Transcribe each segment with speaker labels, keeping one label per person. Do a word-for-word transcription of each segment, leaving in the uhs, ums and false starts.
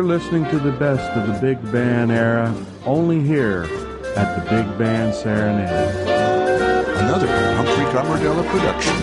Speaker 1: You're listening to the best of the big band era, only here at the Big Band Serenade.
Speaker 2: Another Humphrey Coverdella production.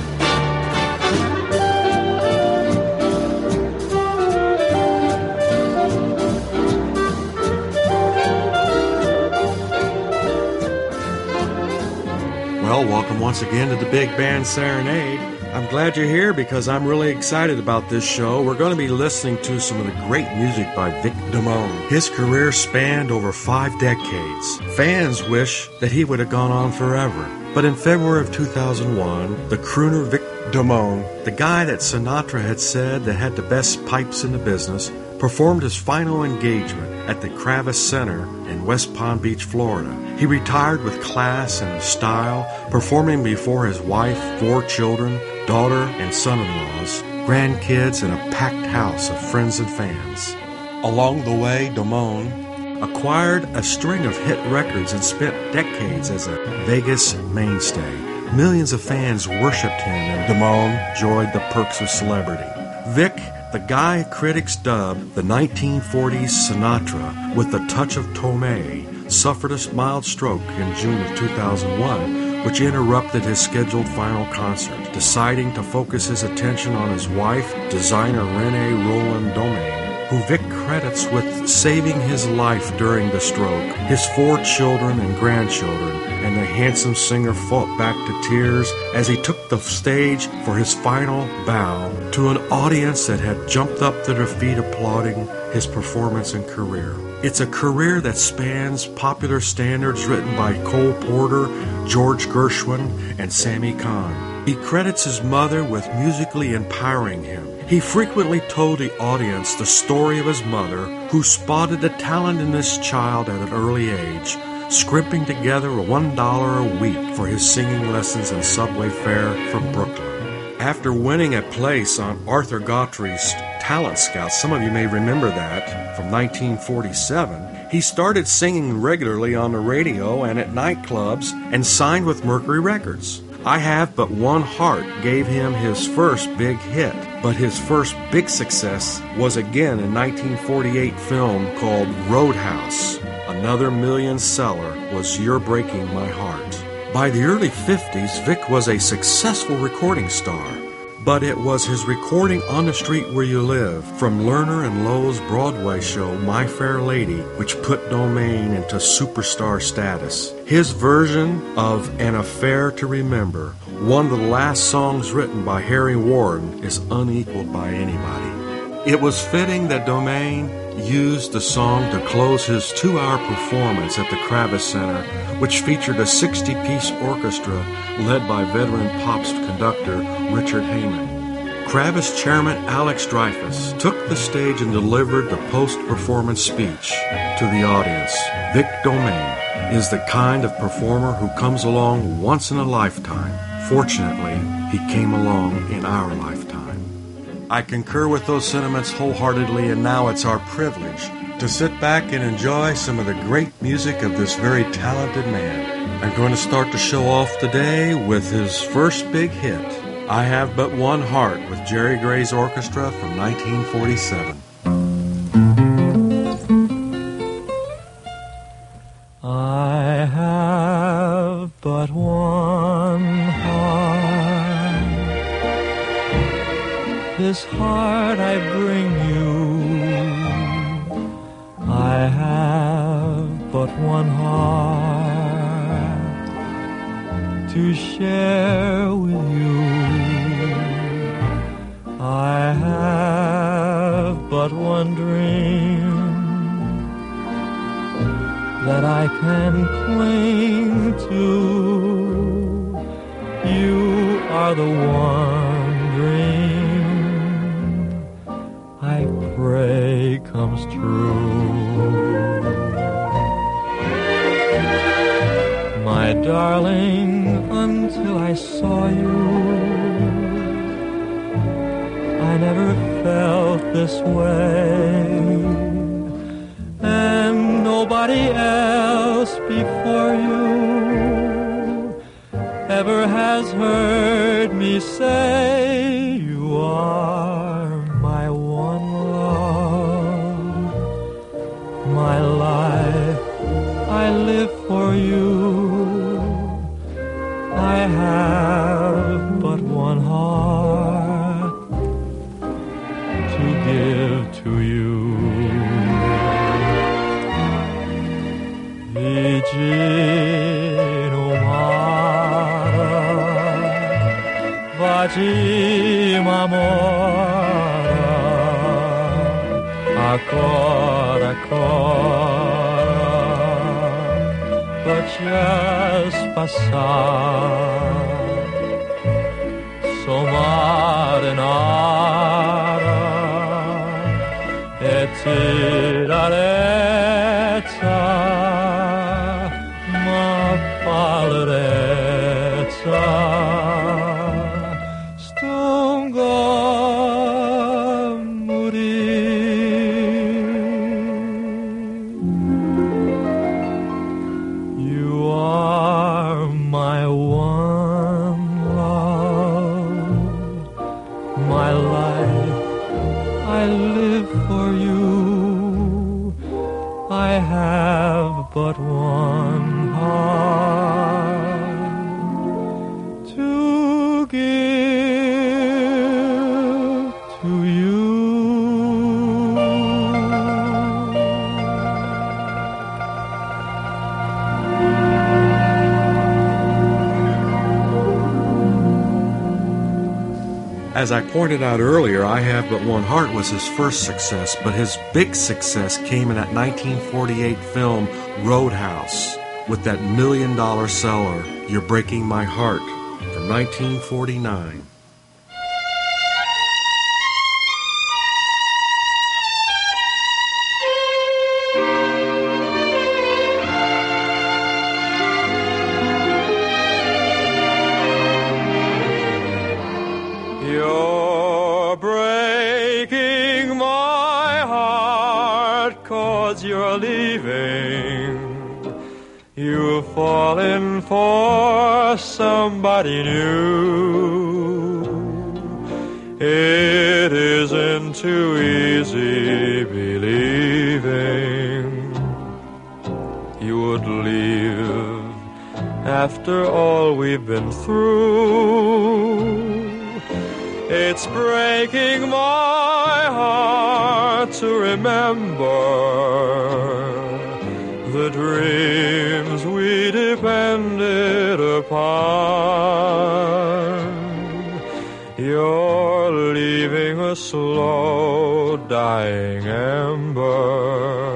Speaker 3: Well, welcome once again to the Big Band Serenade. I'm glad you're here because I'm really excited about this show. We're going to be listening to some of the great music by Vic Damone. His career spanned over five decades. Fans wish that he would have gone on forever. But in February of two thousand one, the crooner Vic Damone, the guy that Sinatra had said that had the best pipes in the business, performed his final engagement at the Kravis Center in West Palm Beach, Florida. He retired with class and style, performing before his wife, four children, daughter and son-in-laws, grandkids, and a packed house of friends and fans. Along the way, Damone acquired a string of hit records and spent decades as a Vegas mainstay. Millions of fans worshipped him, and Damone enjoyed the perks of celebrity. Vic, the guy critics dubbed the nineteen forties Sinatra with a touch of Tomei, suffered a mild stroke in June of two thousand one, which interrupted his scheduled final concert. Deciding to focus his attention on his wife, designer Renee Roland Domain, who Vic credits with saving his life during the stroke, his four children and grandchildren, and the handsome singer fought back to tears as he took the stage for his final bow to an audience that had jumped up to their feet applauding his performance and career. It's a career that spans popular standards written by Cole Porter, George Gershwin, and Sammy Cahn. He credits his mother with musically empowering him. He frequently told the audience the story of his mother, who spotted the talent in this child at an early age, scrimping together one dollar a week for his singing lessons and subway fare from Brooklyn. After winning a place on Arthur Gottri's Talent Scouts, some of you may remember that, from nineteen forty-seven, he started singing regularly on the radio and at nightclubs and signed with Mercury Records. I Have But One Heart gave him his first big hit, but his first big success was again in nineteen forty-eight film called Roadhouse. Another million seller was You're Breaking My Heart. By the early fifties, Vic was a successful recording star, but it was his recording On the Street Where You Live from Lerner and Lowe's Broadway show My Fair Lady which put Domain into superstar status. His version of An Affair to Remember, one of the last songs written by Harry Warren, is unequaled by anybody. It was fitting that Domain used the song to close his two-hour performance at the Kravis Center, which featured a sixty-piece orchestra led by veteran Pops conductor Richard Heyman. Kravis chairman Alex Dreyfus took the stage and delivered the post-performance speech to the audience. Vic Domain is the kind of performer who comes along once in a lifetime. Fortunately, he came along in our lifetime. I concur with those sentiments wholeheartedly, and now it's our privilege to sit back and enjoy some of the great music of this very talented man. I'm going to start the show off today with his first big hit, I Have But One Heart, with Jerry Gray's Orchestra from nineteen forty-seven.
Speaker 4: I have but one heart, this heart I bring you. I have but one heart to share with you. I have but one dream that I can cling to. You are the one dream I pray comes true. My darling, until I saw you, I never felt this way, and nobody else before you ever has heard me say you are my one love. my life, I live for you. I have but one heart to give to you. Vicino mare, vacima mora, ancora, ancora, faccias passar, somare nara, et tirarezza, ma palerezza, stungo morir. You are my one love, my life, I live for you. I have but one heart to give to you.
Speaker 3: As I pointed out earlier, I Have But One Heart was his first success, but his big success came in that nineteen forty-eight film Roadhouse with that million-dollar seller, You're Breaking My Heart, from nineteen forty-nine.
Speaker 4: You're breaking my heart 'cause you're leaving. You've fallen for somebody new. It isn't too easy believing you would leave after all we've been through. It's breaking my heart to remember the dreams we depended upon. You're leaving a slow dying ember.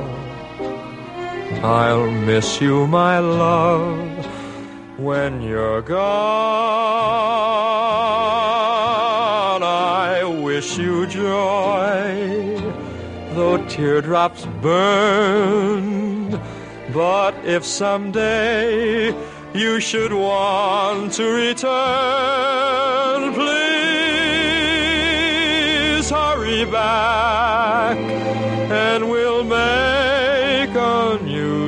Speaker 4: I'll miss you, my love, when you're gone. I wish you joy, though teardrops burn. But if someday you should want to return, please hurry back and we'll make a new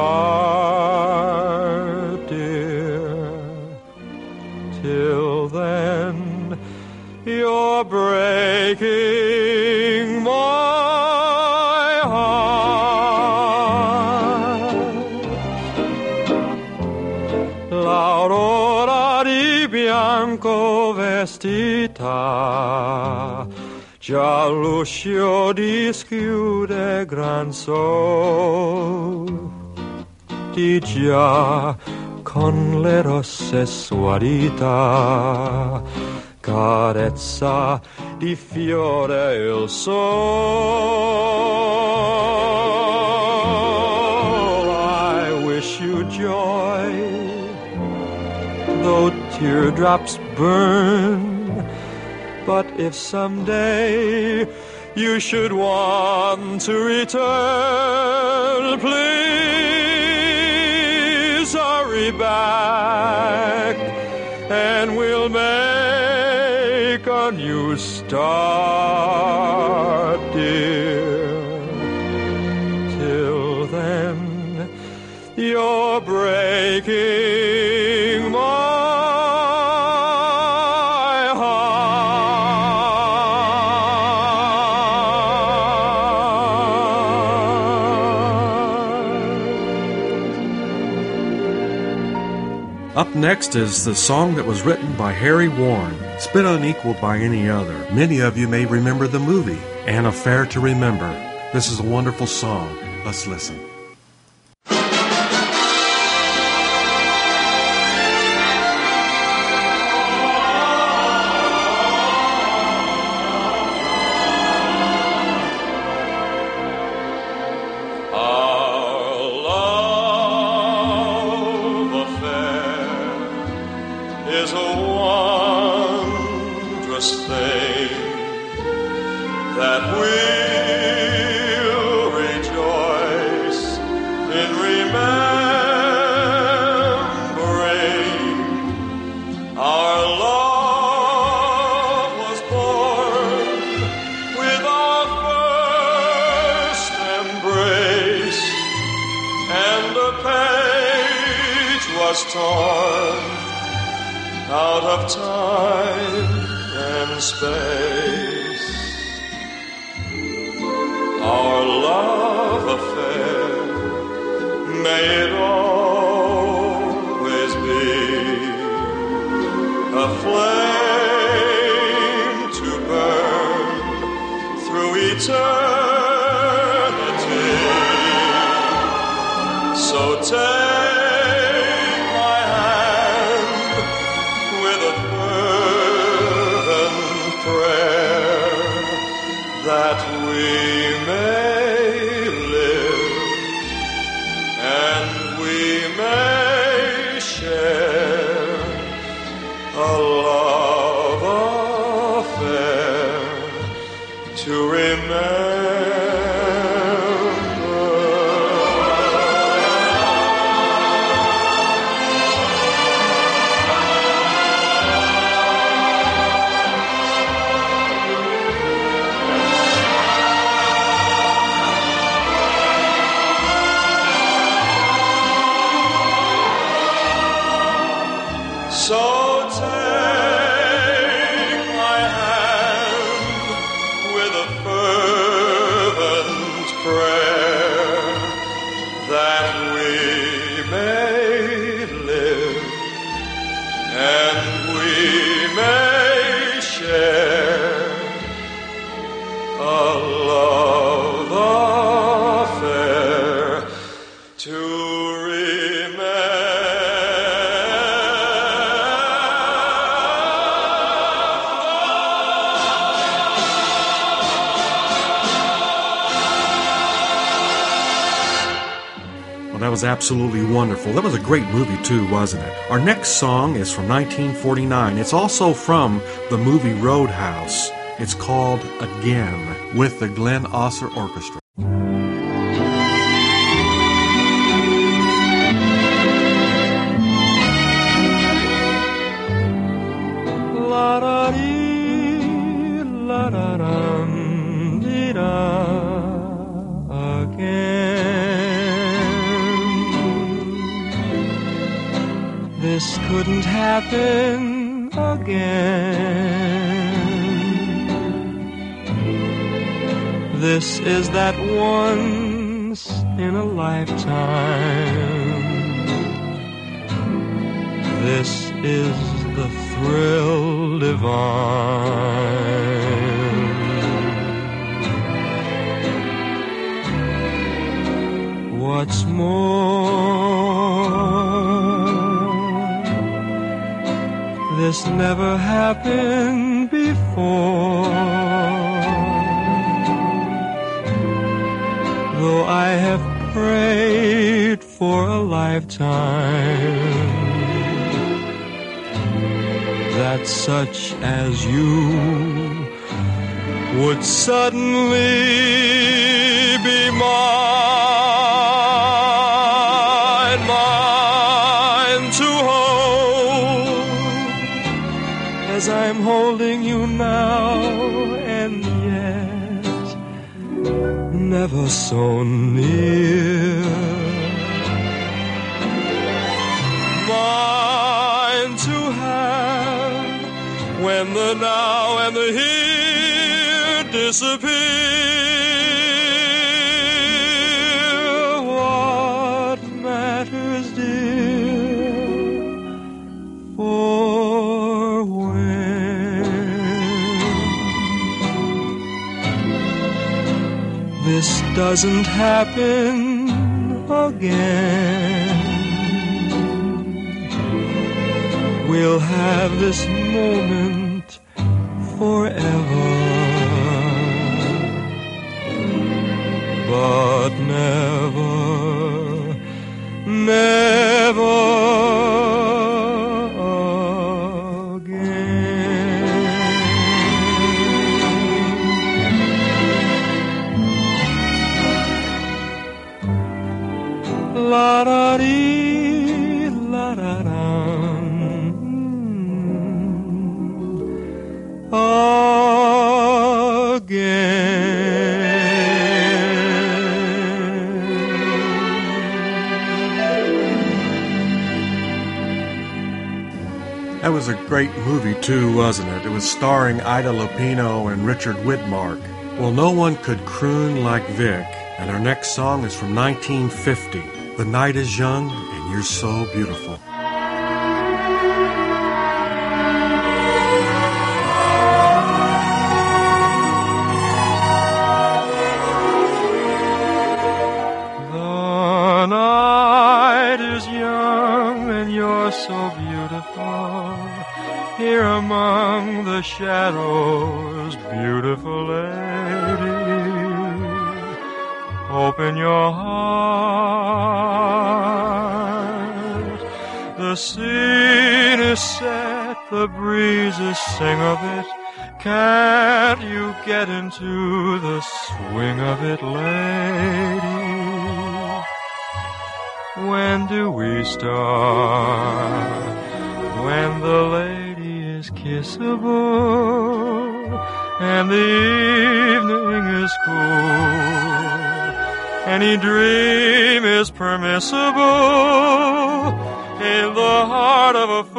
Speaker 4: start, dear. Till then, you're breaking my heart. L'aurora di bianco vestita, già l'uscio dischiude gran sol. Di già con le rosse sue dita carezza di fiore il sol. I wish you joy, though teardrops burn. But if someday you should want to return, please hurry back and we'll make a new start, dear. Till then, you're breaking my heart.
Speaker 3: Up next is the song that was written by Harry Warren. It's been unequaled by any other. Many of you may remember the movie, An Affair to Remember. This is a wonderful song. Let's listen.
Speaker 5: Torn out of time and space. Our love affair, may it always be a flame to burn through eternity. So take that we may live and we may share a love affair to remember. So take my hand with a fervent prayer that we may live and we may share a love affair to
Speaker 3: That was absolutely wonderful. That was a great movie too, wasn't it? Our next song is from nineteen forty-nine. It's also from the movie Roadhouse. It's called Again with the Glenn Osser Orchestra.
Speaker 4: La-da-dee, la-da-dum-dee-da, this couldn't happen again. This is that once in a lifetime. This is the thrill divine. What's more, this never happened before. Though I have prayed for a lifetime, that such as you would suddenly be mine, mine to hold, as I'm holding you now, and yet never so near. Mine to have when the now and the here disappear. What matters, dear, doesn't happen again. We'll have this moment forever, but never, never la da dee, la da da.
Speaker 3: That was a great movie, too, wasn't it? It was starring Ida Lupino and Richard Widmark. Well, no one could croon like Vic, and our next song is from nineteen fifty. The night is young, and you're so beautiful.
Speaker 4: The night is young, and you're so beautiful. Here among the shadows, beautiful lady, open your heart. The scene is set, the breezes sing of it. Can't you get into the swing of it, lady? When do we start? When the lady is kissable and the evening is cool, any dream is permissible in the heart of a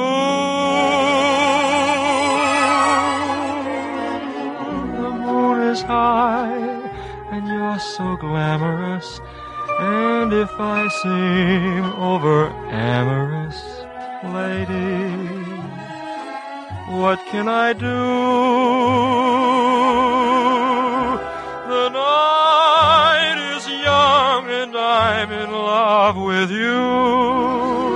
Speaker 4: fool. The moon is high and you're so glamorous, and if I seem over amorous, lady, what can I do? The night is young and I'm in love with you.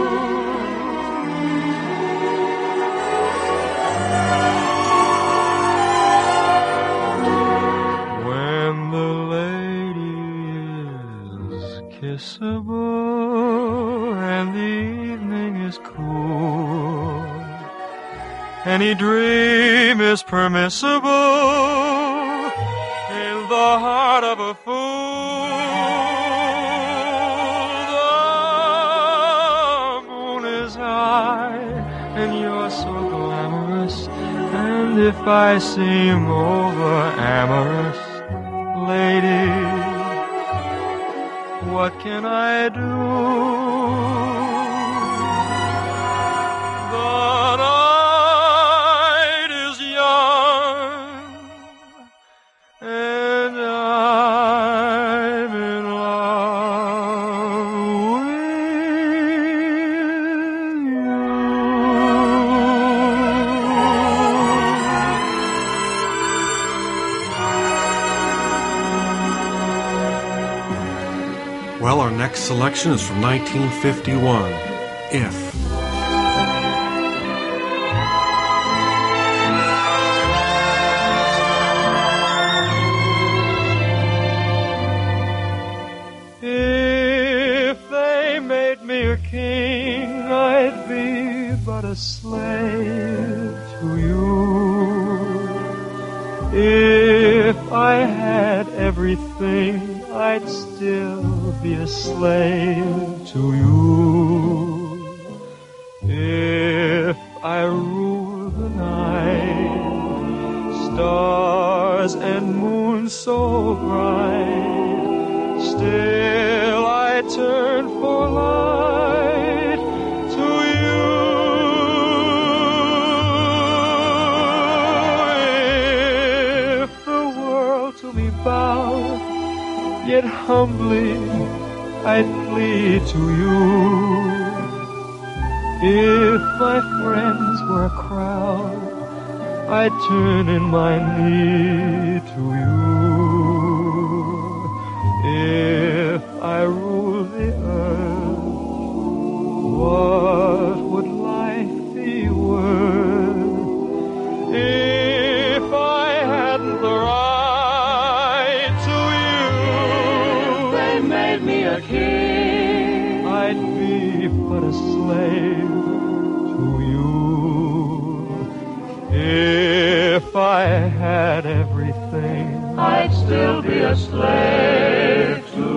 Speaker 4: When the lady is kissable and the evening is cool, any dream is permissible in the heart of a fool. The moon is high and you're so glamorous, and if I seem over amorous, lady, what can I do? The night is young and I'm in love with you.
Speaker 3: Well, our next selection is from nineteen fifty-one, If.
Speaker 4: If they made me a king, I'd be but a slave to you. If I had everything, I'd still be a slave to you. If I rule the night, stars and moon so bright, still I turn for light to you. If the world to me bowed, yet humbly I'd plead to you. If my friends were a crowd, I'd turn in my knee to you. If I ruled the earth, what would life be worth? If I hadn't the right to you,
Speaker 6: they made me a king,
Speaker 4: I'd be but a slave to you. If I had everything,
Speaker 6: I'd still be a slave to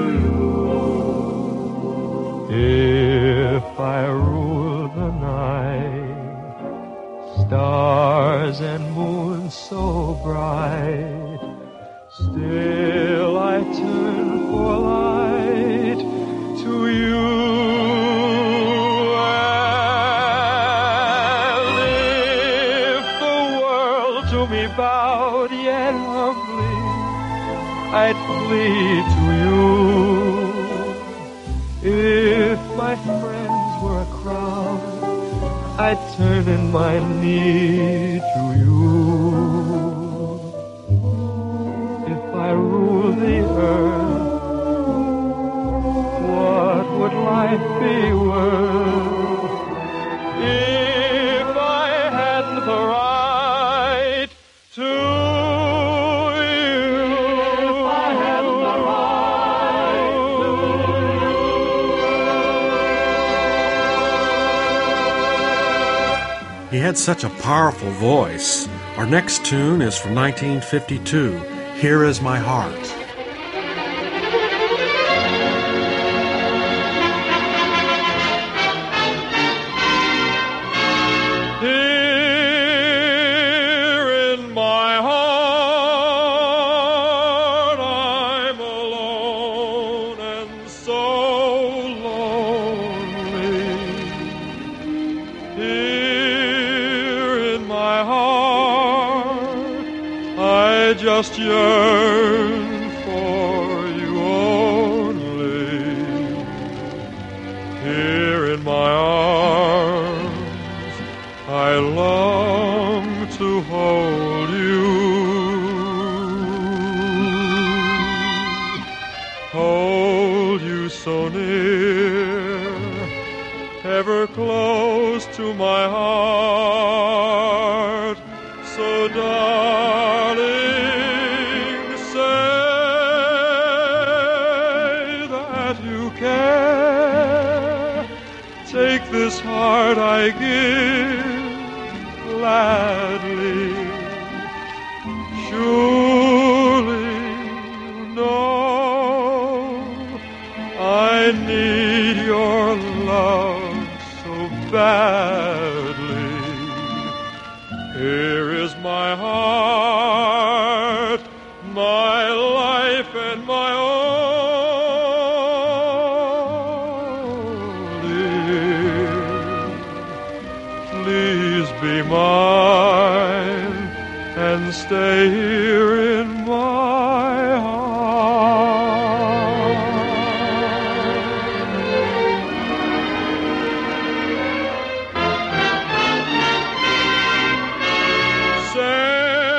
Speaker 6: you.
Speaker 4: If I ruled the night, stars and moons so bright, still I turn for light to you. And if the world to me bowed yet humbly, I'd flee to you. If my friends were a crowd, I'd turn in my knee to you. If I ruled the earth, what would life be worth? If I hadn't the right to
Speaker 3: He had such a powerful voice. Our next tune is from nineteen fifty-two, Here Is My Heart.
Speaker 4: Here in my heart I'm alone and so lonely. Here in my heart I just yearn for you only. Here in my arms I long to hold you, hold you so near, ever close to my heart. So darling, say that you care. Take this heart I give gladly. Surely you know I need your love so badly. Here is my heart, my life and my all, dear. Please be mine and stay here in my heart. Say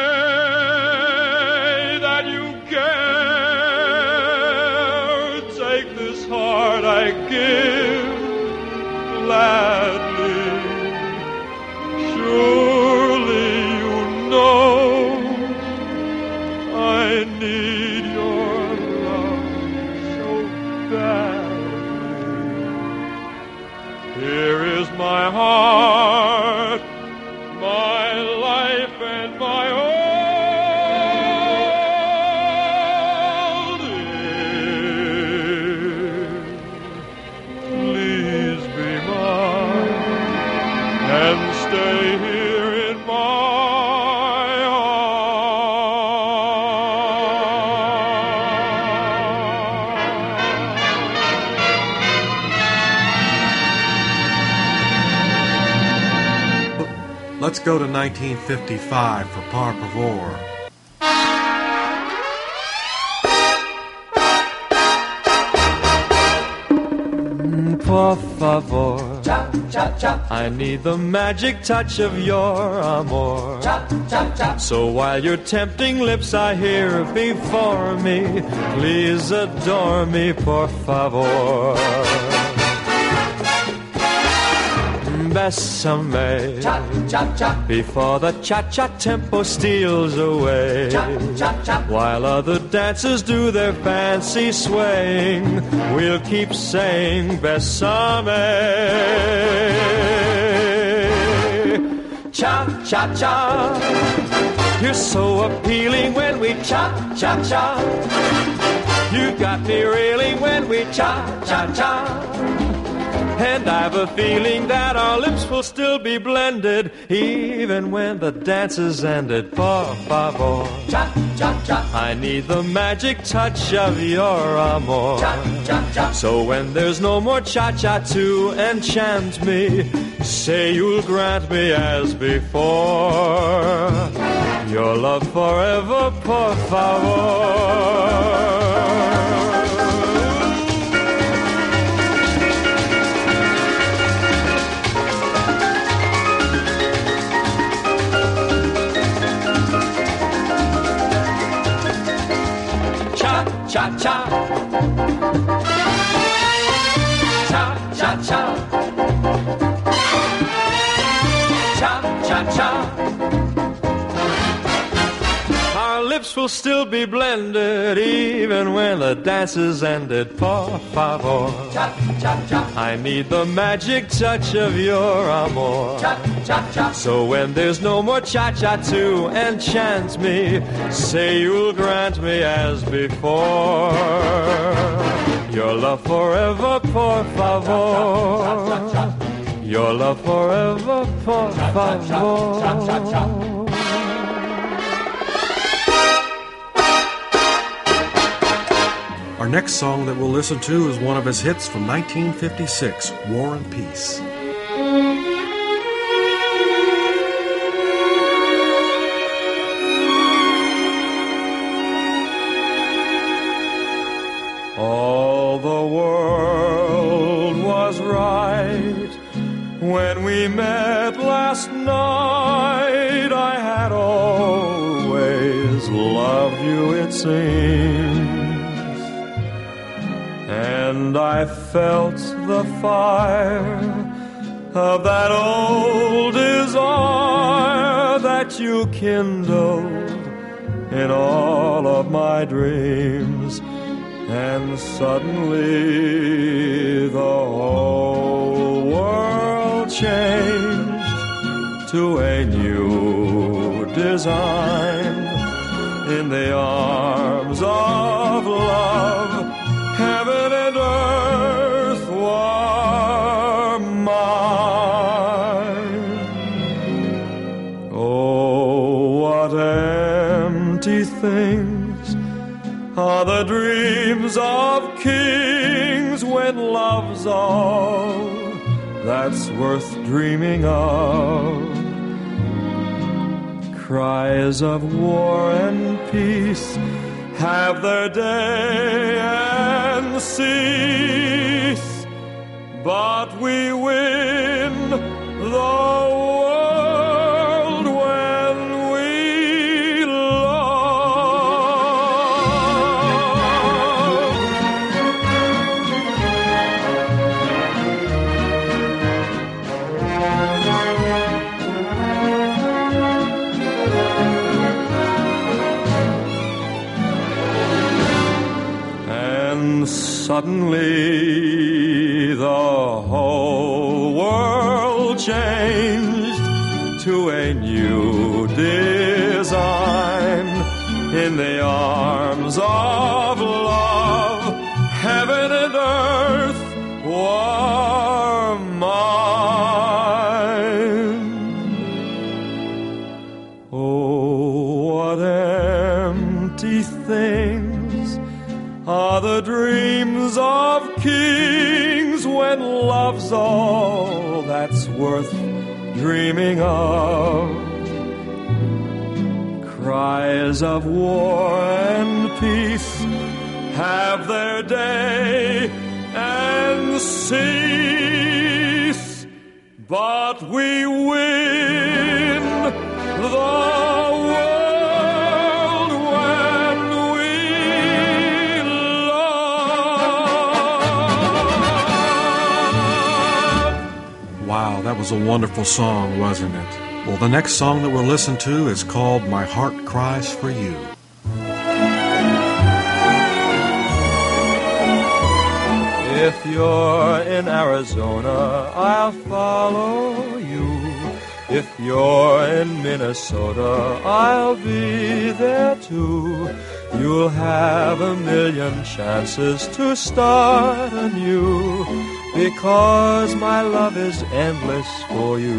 Speaker 4: that you care. Take this heart I give gladly. Surely you know I need your love so badly. Here is my heart, my life and my all, dear. Please be mine and stay here in my
Speaker 3: Let's go to nineteen fifty-five for Par Pavor.
Speaker 4: por favor. Cha, cha, cha. I need the magic touch of your amor. Cha, cha, cha. So while your tempting lips I hear before me, please adore me, por favor. Bésame, cha, cha, cha. Before the cha-cha tempo steals away. Cha, cha, cha. While other dancers do their fancy swaying, we'll keep saying Bésame. Cha-cha-cha. You're so appealing when we cha-cha-cha. You got me reeling when we cha-cha-cha. And I've a feeling that our lips will still be blended even when the dance is ended. Por favor, cha, cha, cha. I need the magic touch of your amor. Cha, cha, cha. So when there's no more cha-cha to enchant me, say you'll grant me as before your love forever, por favor. Cha-cha. Cha-cha-cha. Cha-cha-cha. Our lips will still be blended even when the dance is ended. Por favor. Cha-cha-cha. I need the magic touch of your amor. Cha-cha-cha. So when there's no more cha-cha to enchant me, say you'll grant me as before your love forever, por favor. Your love forever, por favor.
Speaker 3: Our next song that we'll listen to is one of his hits from nineteen fifty-six, War and Peace.
Speaker 4: All the world was right when we met last night. I had always loved you, it seems. And I felt the fire of that old desire that you kindled in all of my dreams. And suddenly the whole world changed to a new design. In the arms of love, heaven and earth were mine. Oh, what empty things are the dreams of kings when love's all that's worth dreaming of. Cries of war and peace have their day and cease, but we win the world when we love. And suddenly the whole world changed to a new design. In the arms of love, heaven and earth were mine. Oh, what empty things are the dreams of kings when love's all that's worth dreaming of. Cries of war and peace have their day and cease, but we win the world when we love.
Speaker 3: Wow, that was a wonderful song, wasn't it? Well, the next song that we'll listen to is called My Heart Cries for You.
Speaker 4: If you're in Arizona, I'll follow you. If you're in Minnesota, I'll be there too. You'll have a million chances to start anew, because my love is endless for you.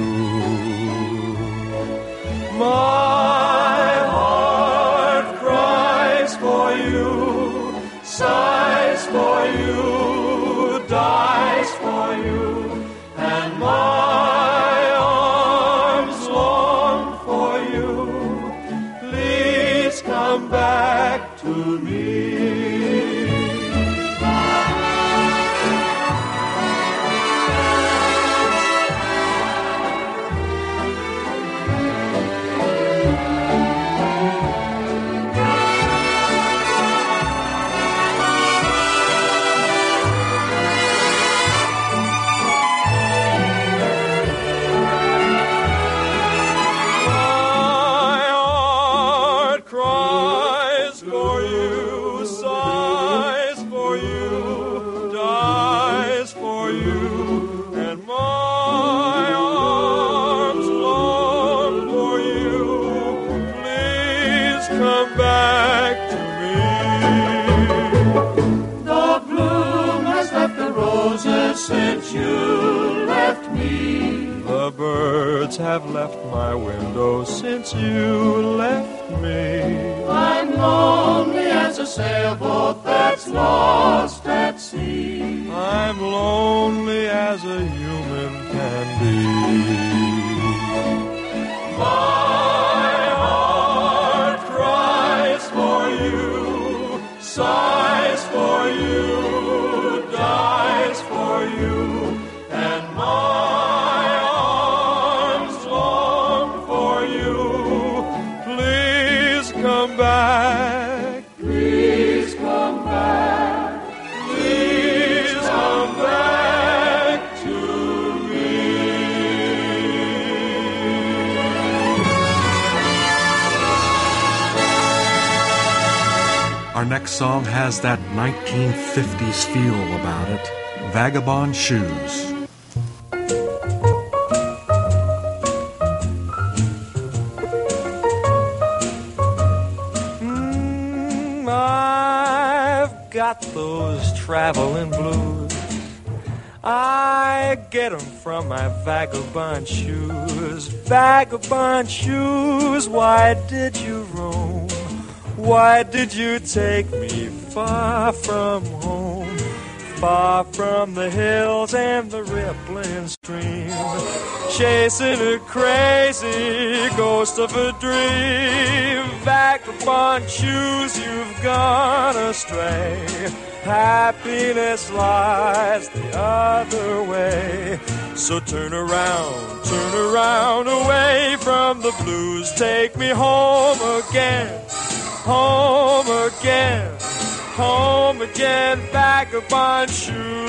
Speaker 4: My heart cries for you, sighs for you, dies for you, and my arms long for you. Please come back to me. Since you left me, the birds have left my window since you left me. I'm lonely as a sailboat that's lost at sea. I'm lonely as a human can be. My heart cries for you, sighs for you, dies for you, and my arms long for you. Please come back. Please come back. Please come back to me.
Speaker 3: Our next song has that nineteen fifties feel about it. Vagabond Shoes.
Speaker 4: Mm, I've got those traveling blues. I get 'em from my vagabond shoes. Vagabond shoes, why did you roam? Why did you take me far from home? Far from the hills and the rippling stream, chasing a crazy ghost of a dream. Vagabond shoes, you've gone astray. Happiness lies the other way. So turn around, turn around, away from the blues. Take me home again, home again, home again, vagabond shoes.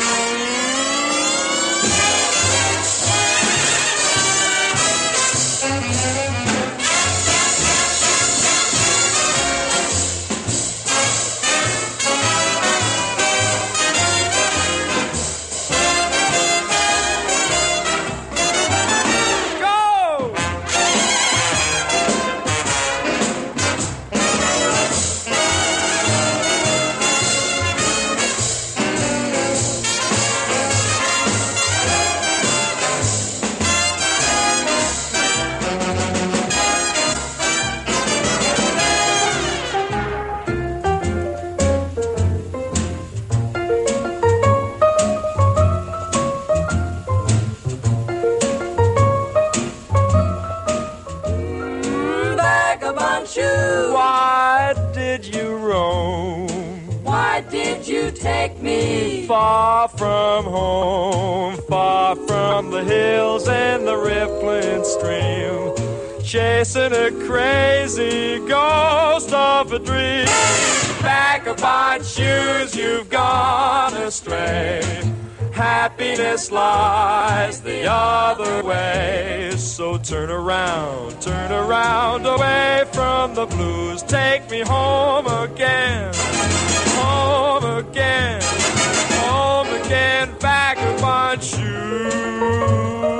Speaker 4: Why did you roam?
Speaker 7: Why did you take me
Speaker 4: far from from home, far from the hills and the rippling stream, chasing a crazy ghost of a dream. Vagabond shoes, you've gone astray. Happiness lies the other way. So turn around, turn around, away from the blues. Take me home again, home again, home again, vagabond shoes.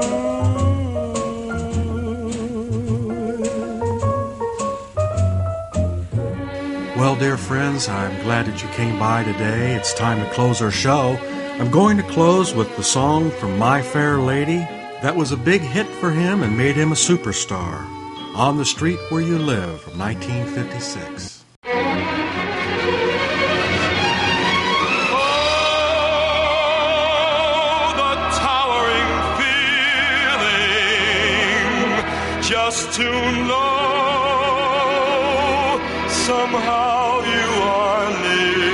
Speaker 3: Well, dear friends, I'm glad that you came by today. It's time to close our show. I'm going to close with the song from My Fair Lady. That was a big hit for him and made him a superstar. On the Street Where You Live from nineteen fifty-six.
Speaker 5: Oh, the towering feeling just to know somehow you are near.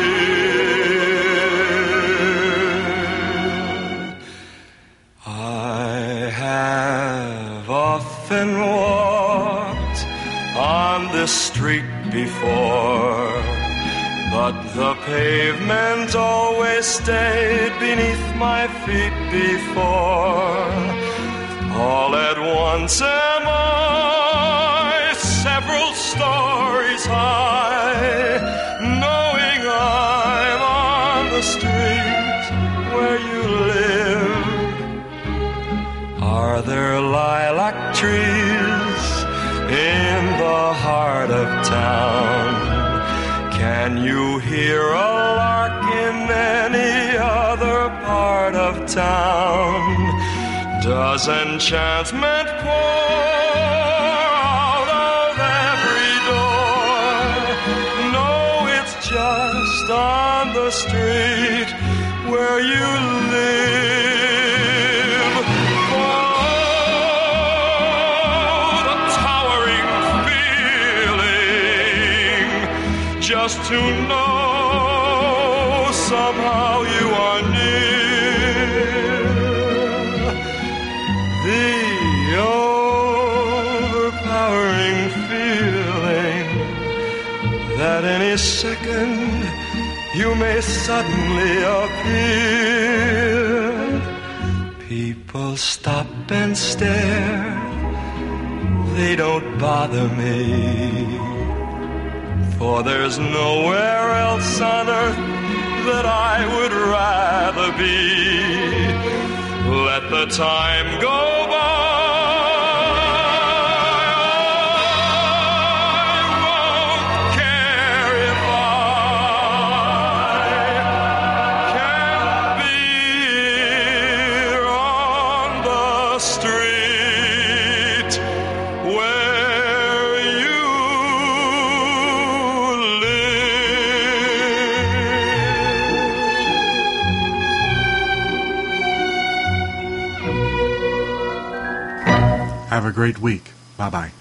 Speaker 5: I have often walked on this street before, but the pavement always stayed beneath my feet before. All at once am I several stories high, knowing I'm on the street where you live. Are there lilac trees in the heart of town? Can you hear a lark in any other part of town? Does enchantment pour out of every door? No, it's just on the street where you live. Oh, the towering feeling just to know somehow you are near. The overpowering feeling that any second you may suddenly appear. People stop and stare, they don't bother me, for there's nowhere else on earth that I would rather be. Let the time go by, I won't care if I can't be here on the street where you live.
Speaker 3: Have a great week. Bye-bye.